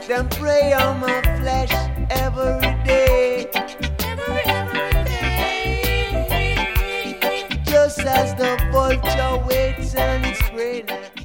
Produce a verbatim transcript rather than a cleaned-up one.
Them prey on my flesh every day. Every, every day. Just as the vulture waits on its prey.